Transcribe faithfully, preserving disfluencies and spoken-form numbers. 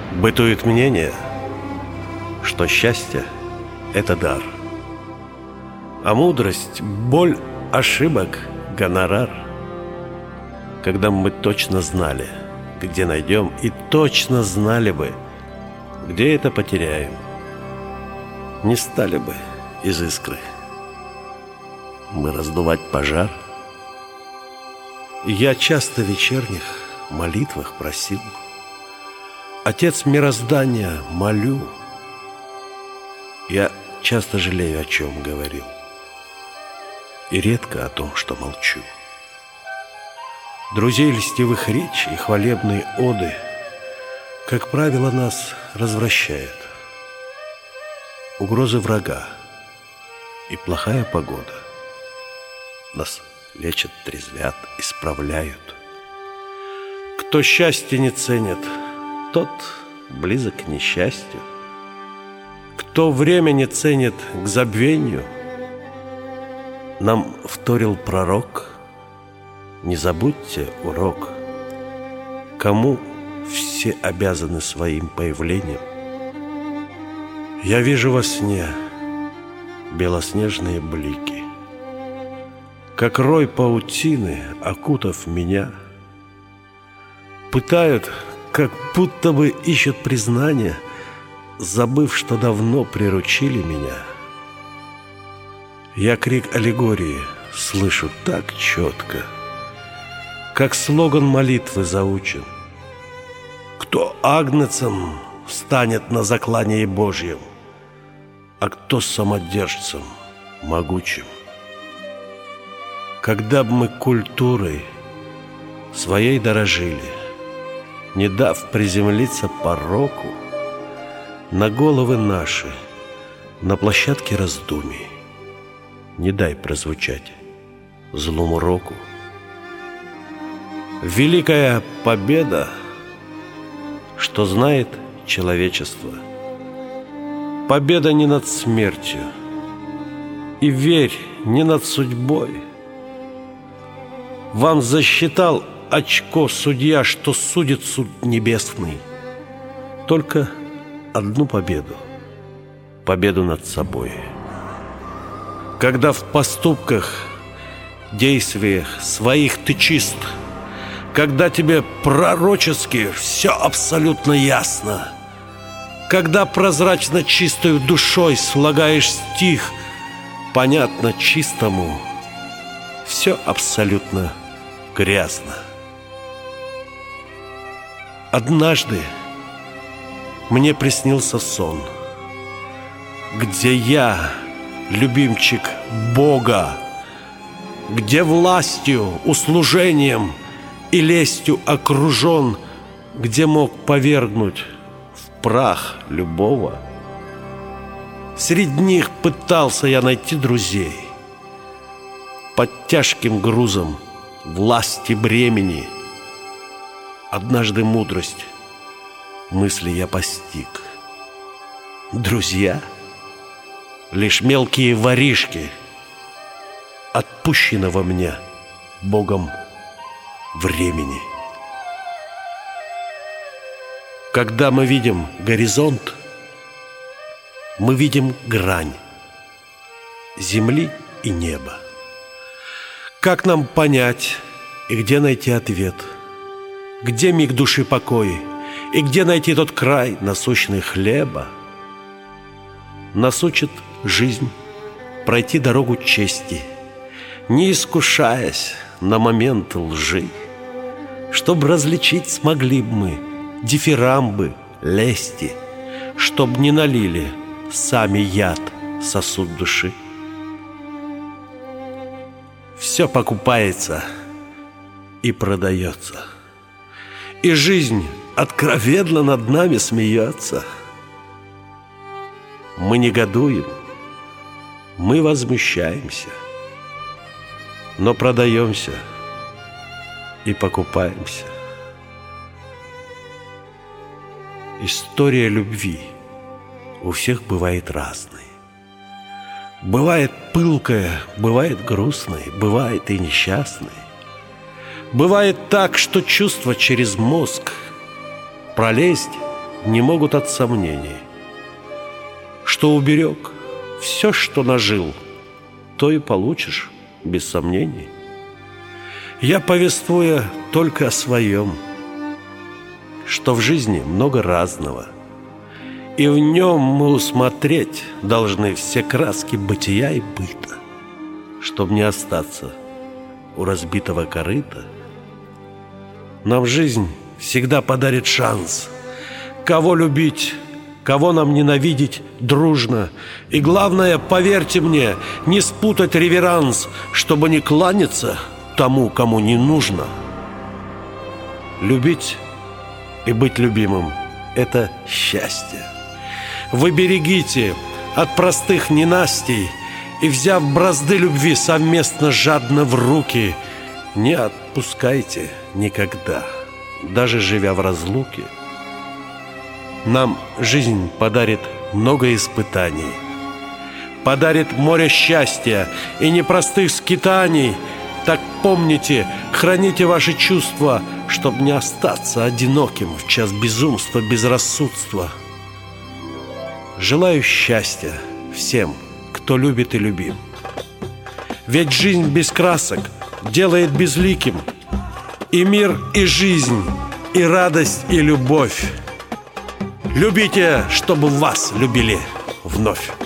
Бытует мнение, что счастье — это дар, а мудрость, боль, ошибок, гонорар. Когда мы точно знали, где найдем, и точно знали бы, где это потеряем, не стали бы из искры мы раздувать пожар. И я часто в вечерних молитвах просил: Отец мироздания, молю. Я часто жалею, о чем говорил, и редко о том, что молчу. Друзей льстивых речи и хвалебные оды, как правило, нас развращают. Угрозы врага и плохая погода нас лечат, трезвят, исправляют. Кто счастье не ценит, тот близок к несчастью. Кто время не ценит к забвению, нам вторил пророк: не забудьте урок. Кому все обязаны своим появлением? Я вижу во сне белоснежные блики, как рой паутины, окутав меня. Пытают, как будто бы ищут признания, забыв, что давно приручили меня. Я крик аллегории слышу так четко, как слоган молитвы заучен: кто агнцем станет на заклании Божьем, а кто самодержцем могучим. Когда б мы культурой своей дорожили, не дав приземлиться пороку на головы наши, на площадке раздумий, не дай прозвучать злому року. Великая победа, что знает человечество, победа не над смертью, и верь, не над судьбой. Вам засчитал очко судья, что судит суд небесный, только одну победу, победу над собой. Когда в поступках, действиях своих ты чист, когда тебе пророчески все абсолютно ясно, когда прозрачно чистою душой слагаешь стих, понятно чистому, все абсолютно грязно. Однажды мне приснился сон, где я, любимчик Бога, где властью, услужением и лестью окружен, где мог повергнуть в прах любого. Среди них пытался я найти друзей. Под тяжким грузом власти бремени однажды мудрость мысли я постиг. Друзья — лишь мелкие воришки отпущенного мне Богом времени. Когда мы видим горизонт, мы видим грань земли и неба. Как нам понять и где найти ответ? Где миг души покой? И где найти тот край насущный хлеба? Нас учит жизнь пройти дорогу чести, не искушаясь на момент лжи, чтоб различить смогли б мы дифирамбы лести, чтоб не налили сами яд сосуд души. Все покупается и продается, и жизнь откровенно над нами смеется. Мы негодуем, мы возмущаемся, но продаемся и покупаемся. История любви у всех бывает разной. Бывает пылкая, бывает грустной, бывает и несчастной. Бывает так, что чувство через мозг пролезть не могут от сомнений. Что уберег, все, что нажил, то и получишь без сомнений. Я, повествуя только о своем, что в жизни много разного, и в нем мы усмотреть должны все краски бытия и быта, чтоб не остаться у разбитого корыта. Нам жизнь всегда подарит шанс, кого любить, кого нам ненавидеть дружно. И главное, поверьте мне, не спутать реверанс, чтобы не кланяться тому, кому не нужно. Любить и быть любимым — это счастье. Вы берегите от простых ненастий и, взяв бразды любви совместно жадно в руки, не отпускайте никогда, даже живя в разлуке. Нам жизнь подарит много испытаний, подарит море счастья и непростых скитаний. Так помните, храните ваши чувства, чтоб не остаться одиноким в час безумства, безрассудства. Желаю счастья всем, кто любит и любим. Ведь жизнь без красок делает безликим и мир, и жизнь, и радость, и любовь. Любите, чтобы вас любили вновь.